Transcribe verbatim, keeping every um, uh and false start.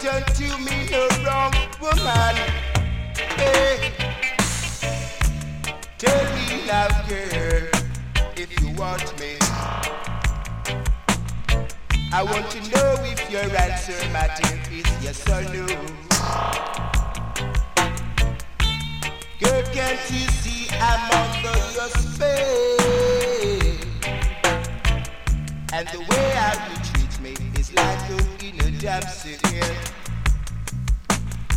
done to me no wrong, woman. Hey, tell me now, girl, if you want me. I want to know if your answer, matter is yes or no. Girl, can't you see I'm under your spell? And the way how you treat me is like a in a damn city.